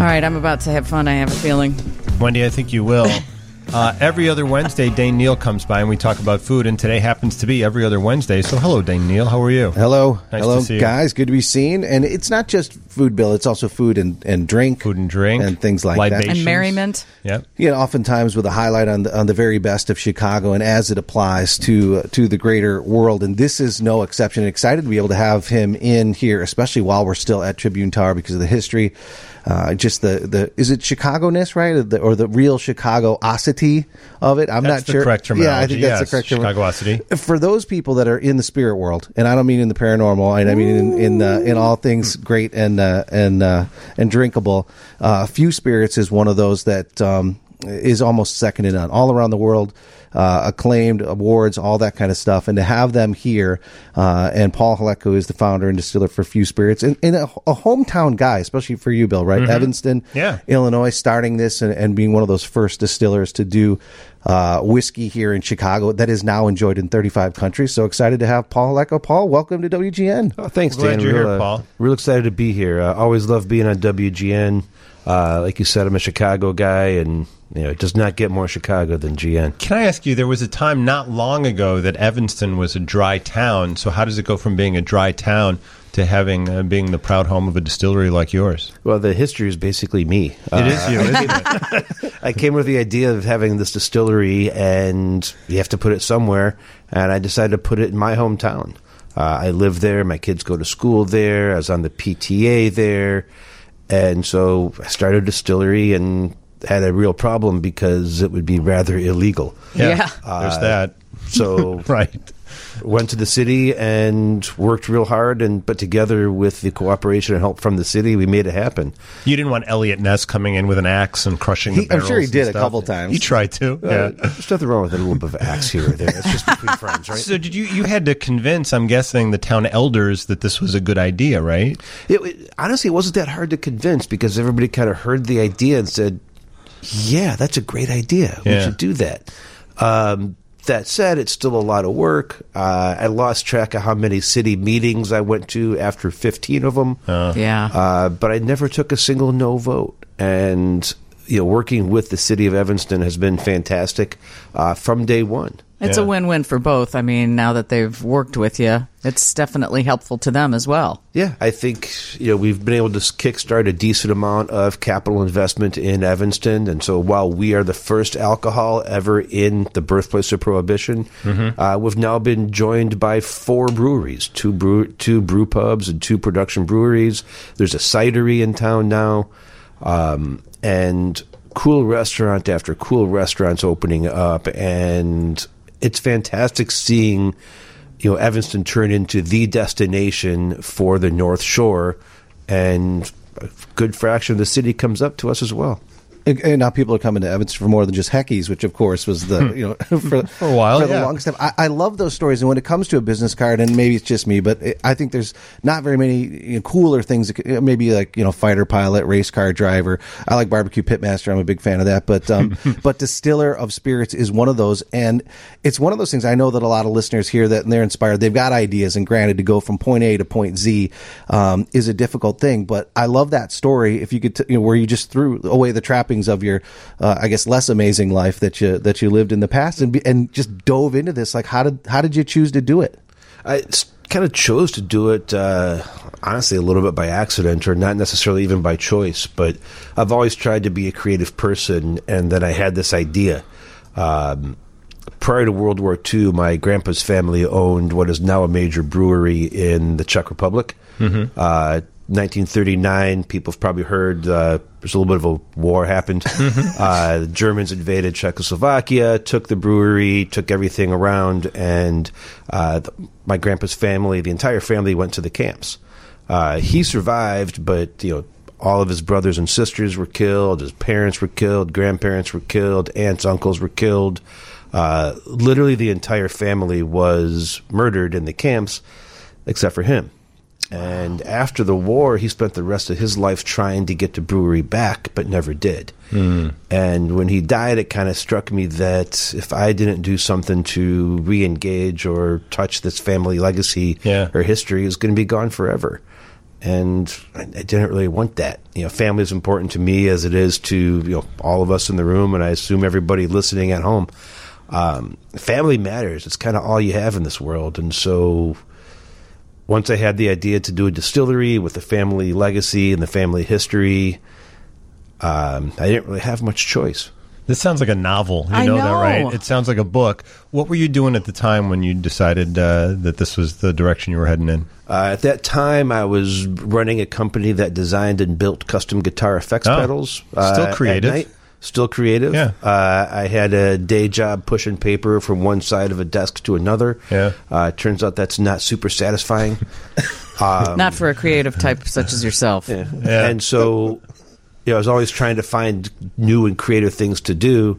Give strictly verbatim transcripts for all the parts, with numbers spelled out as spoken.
right, I'm about to have fun, I have a feeling. Wendy, I think you will. Uh, every other Wednesday, Dane Neal comes by and we talk about food, and today happens to be every other Wednesday. So hello, Dane Neal. How are you? Hello. Nice Hello, to see you. guys. Good to be seen. And it's not just food, Bill. It's also food and, and drink. Food and drink. And things like Libations. that. And merriment. Yep. You know, oftentimes with a highlight on the, on the very best of Chicago and as it applies to uh, to the greater world. And this is no exception. Excited to be able to have him in here, especially while we're still at Tribune Tower because of the history. Uh, just the, the is it Chicago-ness, right? Or the, or the real Chicago-ocity of it? I'm that's not sure. The correct terminology. Yeah, I think that's yes, the correct terminology. Chicago-ocity. For those people that are in the spirit world, and I don't mean in the paranormal, and I mean in in, uh, in all things great and uh, and uh, and drinkable, uh, Few Spirits is one of those that um, is almost second to none. All around the world, uh, acclaimed, awards, all that kind of stuff, and to have them here, uh, and Paul Halecko is the founder and distiller for Few Spirits, and, and a, a hometown guy, especially for you, Bill, right? Mm-hmm. Evanston, yeah. Illinois, starting this and, and being one of those first distillers to do uh, whiskey here in Chicago that is now enjoyed in thirty-five countries. So excited to have Paul Halecko. Paul, welcome to W G N. Oh, thanks, Glad Dan. you're real, here, uh, Paul. Real excited to be here. Uh, always love being on W G N. Uh, like you said, I'm a Chicago guy, and you know, it does not get more Chicago than G N. Can I ask you, there was a time not long ago that Evanston was a dry town. So how does it go from being a dry town to having uh, being the proud home of a distillery like yours? Well, the history is basically me. It uh, is you, isn't it? I came with the idea of having this distillery, and you have to put it somewhere, and I decided to put it in my hometown. Uh, I live there. My kids go to school there. I was on the P T A there. And so I started a distillery and had a real problem because it would be rather illegal. Yeah, Yeah. Uh, there's that. So Right. went to the city and worked real hard, and but together with the cooperation and help from the city, we made it happen. You didn't want Elliot Ness coming in with an axe and crushing the He- I'm barrels sure he and did a stuff. couple times. He tried to, Uh, yeah. There's nothing wrong with a little bit of axe here or there. It's just between friends, right? So did you, you had to convince, I'm guessing, the town elders that this was a good idea, right? It, it, honestly, it wasn't that hard to convince because everybody kind of heard the idea and said, yeah, that's a great idea. We Yeah. should do that. Um, that said, it's still a lot of work. Uh, I lost track of how many city meetings I went to after fifteen of them. Uh, Yeah. Uh, but I never took a single no vote. And, you know, working with the city of Evanston has been fantastic uh, from day one. It's Yeah. a win-win for both. I mean, now that they've worked with you, it's definitely helpful to them as well. Yeah, I think you know we've been able to kickstart a decent amount of capital investment in Evanston, and so while we are the first alcohol ever in the birthplace of Prohibition, mm-hmm. uh, we've now been joined by four breweries, two brew, two brew pubs, and two production breweries. There's a cidery in town now, um, and cool restaurant after cool restaurants opening up, and it's fantastic seeing, you know, Evanston turn into the destination for the North Shore, and a good fraction of the city comes up to us as well. And, and now people are coming to Evanston for more than just Heckey's, which of course was the you know for, For a while, for the yeah. longest time. I, I love those stories, and when it comes to a business card, and maybe it's just me, but it, I think there's not very many you know, cooler things. That could, maybe like you know fighter pilot, race car driver. I like barbecue pitmaster. I'm a big fan of that. But um, but distiller of spirits is one of those, and it's one of those things. I know that a lot of listeners hear that and they're inspired. They've got ideas, and granted, to go from point A to point Z um, is a difficult thing. But I love that story. If you could, t- you know, where you just threw away the trappings of your Uh, I guess less amazing life that you that you lived in the past, and be, and just dove into this. Like, how did how did you choose to do it? I kind of chose to do it, uh, honestly, a little bit by accident, or not necessarily even by choice. But I've always tried to be a creative person, and then I had this idea. Um, prior to World War Two, my grandpa's family owned what is now a major brewery in the Czech Republic. Mm-hmm. Uh, nineteen thirty-nine, people have probably heard uh, there's a little bit of a war happened. uh, the Germans invaded Czechoslovakia, took the brewery, took everything around, and uh, the, my grandpa's family, the entire family, went to the camps. Uh, he survived, but you know, all of his brothers and sisters were killed. His parents were killed. Grandparents were killed. Aunts, uncles were killed. Uh, literally, the entire family was murdered in the camps, except for him. And after the war, he spent the rest of his life trying to get the brewery back, but never did. Mm. And when he died, it kind of struck me that if I didn't do something to re-engage or touch this family legacy yeah. or history, it was going to be gone forever. and I, I didn't really want that. You know, family is important to me as it is to, you know, all of us in the room, and I assume everybody listening at home. Um, family matters. It's kind of all you have in this world. And so once I had the idea to do a distillery with the family legacy and the family history, um, I didn't really have much choice. This sounds like a novel. You I know, know. that, right? It sounds like a book. What were you doing at the time when you decided uh, that this was the direction you were heading in? Uh, at that time, I was running a company that designed and built custom guitar effects Oh, pedals. still uh, creative. At night. Still creative. Yeah. Uh, I had a day job pushing paper from one side of a desk to another. Yeah. Uh, it turns out that's not super satisfying. um, Not for a creative type such as yourself. Yeah. Yeah. And so, you know, I was always trying to find new and creative things to do,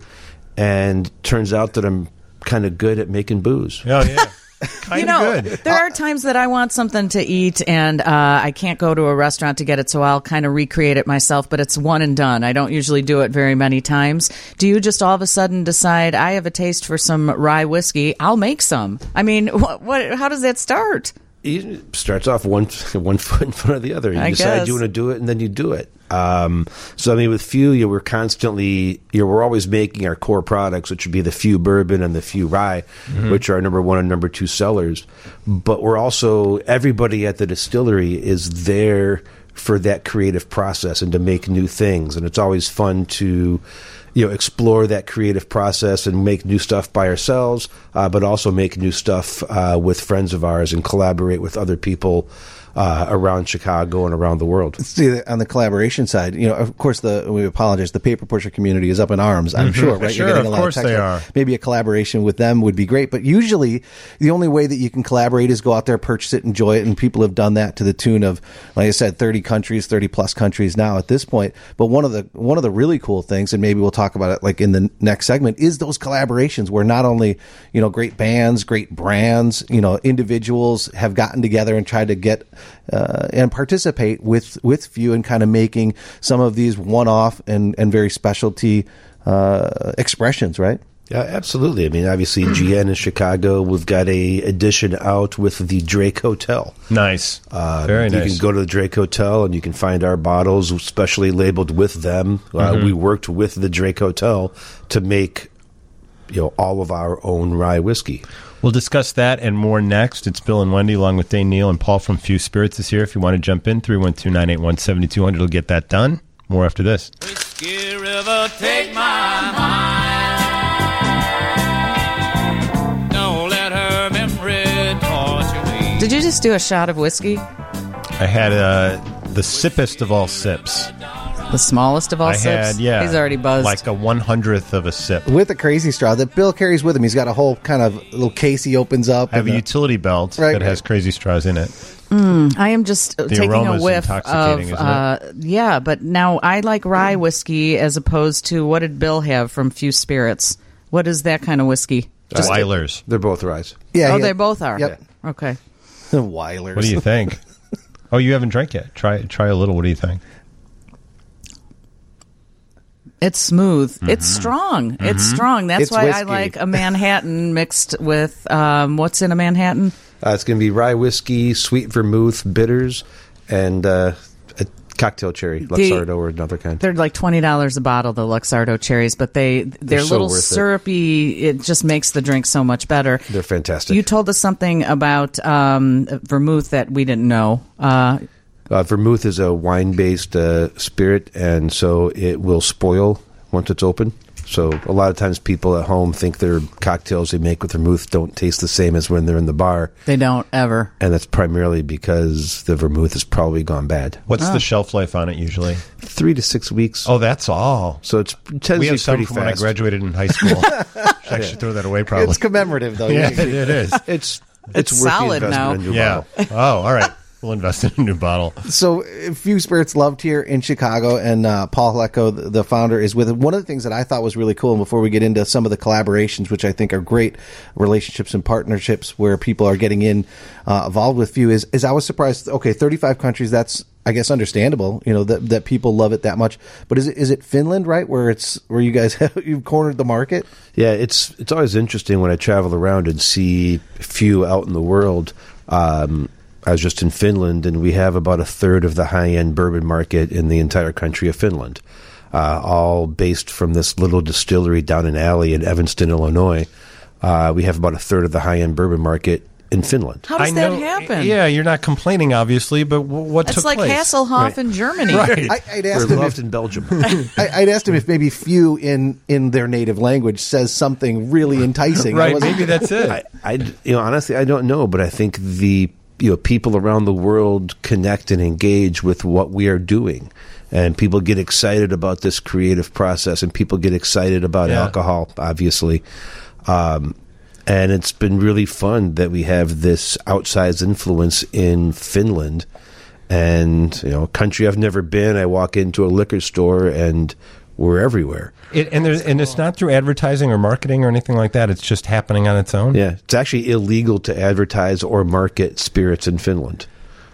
and turns out that I'm kind of good at making booze. Oh, yeah. Kind You of know, good. there are times that I want something to eat and uh, I can't go to a restaurant to get it, so I'll kind of recreate it myself, but it's one and done. I don't usually do it very many times. Do you just all of a sudden decide, I have a taste for some rye whiskey, I'll make some? I mean, what? what how does that start? It starts off one one foot in front of the other. You I decide guess. you want to do it, and then you do it. Um, so, I mean, with Few, you know, we're constantly, you know, we're always making our core products, which would be the Few Bourbon and the Few Rye, Mm-hmm. which are number one and number two sellers. But we're also, everybody at the distillery is there for that creative process and to make new things. And it's always fun to, you know, explore that creative process and make new stuff by ourselves, uh, but also make new stuff uh, with friends of ours and collaborate with other people uh, around Chicago and around the world. See, on the collaboration side, you know, of course, the we apologize. The paper pusher community is up in arms. I'm sure, right? Sure, You're getting of a lot course text they about- are. Maybe a collaboration with them would be great, but usually the only way that you can collaborate is go out there, purchase it, enjoy it, and people have done that to the tune of, like I said, thirty countries, thirty plus countries now at this point. But one of the one of the really cool things, and maybe we'll talk about it like in the next segment, is those collaborations where not only you know great bands, great brands, you know individuals have gotten together and tried to get uh, and participate with with Few and kind of making some of these one-off and and very specialty uh, expressions, right? Yeah, absolutely. I mean, obviously, G N in Chicago, we've got a edition out with the Drake Hotel. Nice. Uh, Very you nice. can go to the Drake Hotel and you can find our bottles, specially labeled with them. Uh, Mm-hmm. We worked with the Drake Hotel to make, you know, all of our own rye whiskey. We'll discuss that and more next. It's Bill and Wendy along with Dane Neal and Paul from Few Spirits is here. If you want to jump in, three one two, nine eight one, seven two zero zero will get that done. More after this. Whiskey River, take my mind. Don't let her memory torture me. Did you just do a shot of whiskey? I had uh, the sippest of all sips. The smallest of all I sips? had, yeah. He's already buzzed. Like a one hundredth of a sip. With a crazy straw that Bill carries with him. He's got a whole kind of little case he opens up. I have and a the- utility belt Right, that has right. crazy straws in it. I am just uh, taking a aroma's whiff intoxicating, of, isn't it? uh, yeah, but now I like rye whiskey as opposed to, what did Bill have from Few Spirits? What is that kind of whiskey? Just Weilers. They're both ryes. Yeah, Oh, yeah. they both are? Yep. Okay. Weilers. What do you think? Oh, you haven't drank yet. Try try a little. What do you think? It's smooth. Mm-hmm. It's strong. It's strong. That's It's why I whiskey. like a Manhattan mixed with, um, what's in a Manhattan? Uh, it's going to be rye whiskey, sweet vermouth, bitters, and uh, a cocktail cherry, Luxardo or another kind. They're like twenty dollars a bottle, the Luxardo cherries, but they, they're, They're so little worth it. syrupy. It just makes the drink so much better. They're fantastic. You told us something about um, vermouth that we didn't know. Uh, Uh, vermouth is a wine-based uh, spirit, and so it will spoil once it's open. So a lot of times people at home think their cocktails they make with vermouth don't taste the same as when they're in the bar, they don't ever. and that's primarily because the vermouth has probably gone bad. What's the shelf life on it usually? Three to six weeks. Oh, that's all. So it's it tends We to be have some pretty from when I fast. graduated in high school. Should actually throw that away, probably. It's commemorative, though. Yeah, You- it is. It's It's it's, worth solid the investment now. in a new Yeah. bottle. Oh, all right. We'll invest in a new bottle. So, uh, Few Spirits loved here in Chicago, and uh, Paul Lecko, the, the founder, is with it. One of the things that I thought was really cool, and before we get into some of the collaborations, which I think are great relationships and partnerships where people are getting in uh, involved with Few, is, is I was surprised. Okay, thirty-five countries. That's I guess understandable. You know that that people love it that much. But is it is it Finland, right? Where it's where you guys have, you've cornered the market. Yeah, it's it's always interesting when I travel around and see few out in the world. Um, I was just in Finland, and we have about a third of the high-end bourbon market in the entire country of Finland, uh, all based from this little distillery down an alley in Evanston, Illinois. Uh, we have about a third of the high-end bourbon market in Finland. How does I that know, happen? Yeah, you're not complaining, obviously, but w- what It's took like place? Hasselhoff Right. in Germany. Right. I, I'd We're asked him loved if, in Belgium. I, I'd asked him if maybe few in, in their native language says something really enticing. I Right, wasn't- maybe that's it. I, I, you know, honestly, I don't know, but I think the you know people around the world connect and engage with what we are doing, and people get excited about this creative process, and people get excited about Yeah. alcohol, obviously. Um, and it's been really fun that we have this outsized influence in Finland, and you know, a country I've never been. I walk into a liquor store and we're everywhere. It, and there's, and it's not through advertising or marketing or anything like that. It's just happening on its own. Yeah, it's actually illegal to advertise or market spirits in Finland.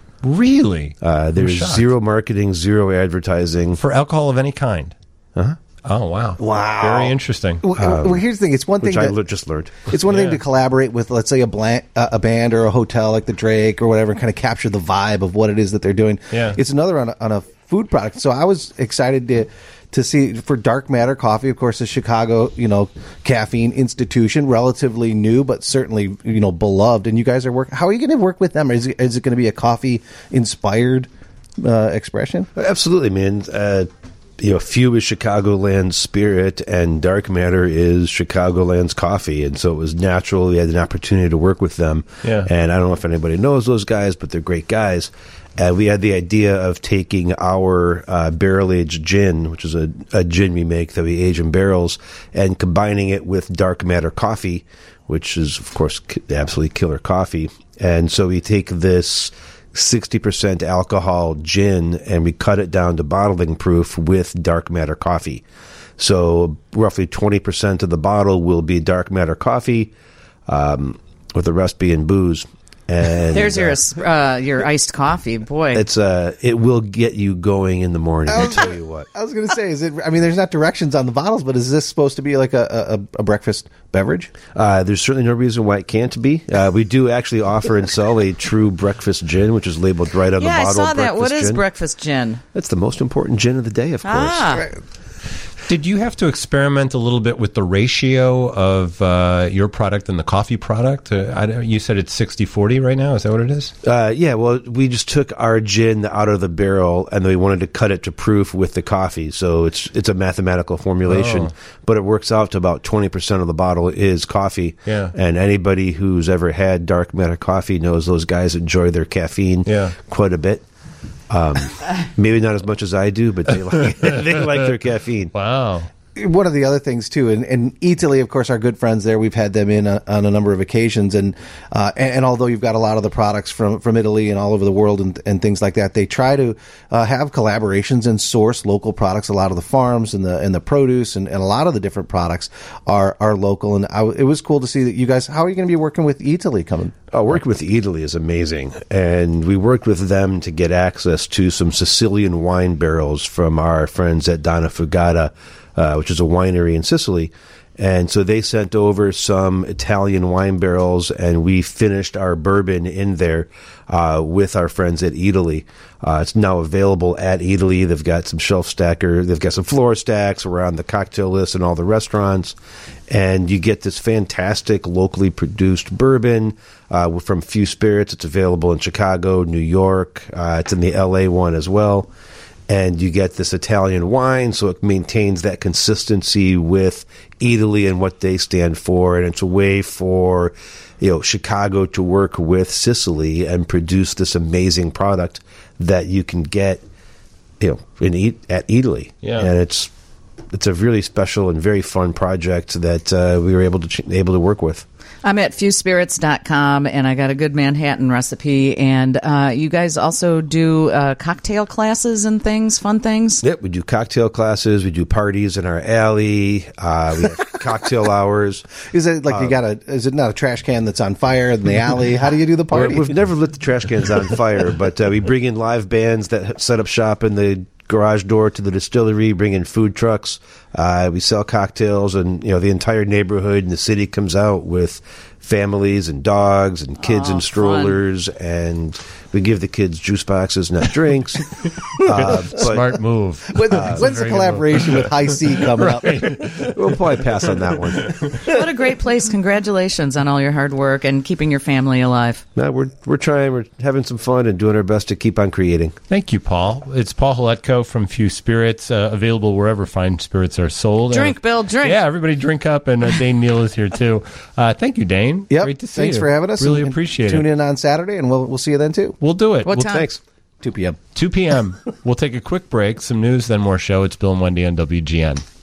Really? Uh, I'm there's shocked. zero marketing, zero advertising. For alcohol of any kind. Uh-huh. Oh wow! Wow. Very interesting. Well, well, here's the thing. It's one Which thing I that, le- just learned. It's one Yeah. thing to collaborate with, let's say, a, bland, uh, a band or a hotel like the Drake or whatever, and kind of capture the vibe of what it is that they're doing. Yeah. It's another on a, on a food product. So I was excited to to see for Dark Matter Coffee, of course, a Chicago, you know, caffeine institution, relatively new, but certainly, you know, beloved. And you guys are working. How are you going to work with them? Is it, is it going to be a coffee inspired uh, expression? Absolutely, man. Uh, you know, Few is Chicagoland's spirit, and Dark Matter is Chicagoland's coffee, and so it was natural. We had an opportunity to work with them. Yeah. And I don't know if anybody knows those guys, but they're great guys. And we had the idea of taking our uh, barrel-aged gin, which is a, a gin we make that we age in barrels, and combining it with Dark Matter coffee, which is, of course, ki- absolutely killer coffee. And so we take this sixty percent alcohol gin and we cut it down to bottling proof with Dark Matter coffee. So roughly twenty percent of the bottle will be Dark Matter coffee, um, with the rest being booze. And There's your uh, uh, your iced coffee, boy. it's uh, it will get you going in the morning. I'll tell you what. I was going to say, is it? I mean, there's not directions on the bottles, but is this supposed to be like a, a, a breakfast beverage? Uh, there's certainly no reason why it can't be. Uh, we do actually offer and sell a true breakfast gin, which is labeled right on yeah, the I bottle. saw that. What breakfast is gin. breakfast gin? That's the most important gin of the day, of course. Ah, Did you have to experiment a little bit with the ratio of uh, your product and the coffee product? Uh, I, don't- you said it's sixty forty right now. Is that what it is? Uh, yeah, well, we just took our gin out of the barrel, and then we wanted to cut it to proof with the coffee. So it's it's a mathematical formulation, Oh. but it works out to about twenty percent of the bottle is coffee. Yeah. And anybody who's ever had Dark Matter coffee knows those guys enjoy their caffeine Yeah. quite a bit. Um, maybe not as much as I do, but they like they like their caffeine. Wow. One of the other things too, and, and Italy, of course, our good friends there. We've had them in a, on a number of occasions, and, uh, and and although you've got a lot of the products from, from Italy and all over the world and, and things like that, they try to uh, have collaborations and source local products. A lot of the farms and the and the produce and, and a lot of the different products are are local. And I, it was cool to see that you guys. How are you going to be working with Italy coming? Oh, working with Italy is amazing. And we worked with them to get access to some Sicilian wine barrels from our friends at Donna Fugata, uh, which is a winery in Sicily. And so they sent over some Italian wine barrels, and we finished our bourbon in there uh, with our friends at Italy. Uh, it's now available at Italy. They've got some shelf stacker. They've got some floor stacks. We're on the cocktail list in all the restaurants. And you get this fantastic locally produced bourbon uh, from Few Spirits. It's available in Chicago, New York. Uh, it's in the L A one as well. And you get this Italian wine, so it maintains that consistency with Italy and what they stand for. And it's a way for, you know, Chicago to work with Sicily and produce this amazing product that you can get, you know, in E- at Italy. Yeah. And it's it's a really special and very fun project that uh, we were able to ch- able to work with. I'm at few spirits dot com, and I got a good Manhattan recipe. And uh, you guys also do uh, cocktail classes and things, fun things? Yep, we do cocktail classes. We do parties in our alley. Uh, we have cocktail hours. Is it like you got a? Is it not a trash can that's on fire in the alley? How do you do the We're- party? We've never lit the trash cans on fire, but uh, we bring in live bands that set up shop in the garage door to the distillery, bring in food trucks. Uh, we sell cocktails, and you know the entire neighborhood and the city comes out with families and dogs and kids Aw, in strollers, and we give the kids juice boxes, not drinks. uh, but Smart move. When, Uh, when's the very good collaboration with High C coming up? we'll probably pass on that one. What a great place. Congratulations on all your hard work and keeping your family alive. No, we're we're trying. We're having some fun and doing our best to keep on creating. Thank you, Paul. It's Paul Haletko from Few Spirits, uh, available wherever fine spirits are sold. Drink, Uh, Bill, drink. Yeah, everybody drink up, and uh, Dane Neal is here, too. Uh, thank you, Dane. Yep. Great to see Thanks you. for having us. Really and- appreciate tune it. in on Saturday, and we'll we'll see you then too. We'll do it. What we'll time? Thanks. two p.m. two p.m. We'll take a quick break, some news, then more show. It's Bill and Wendy on W G N.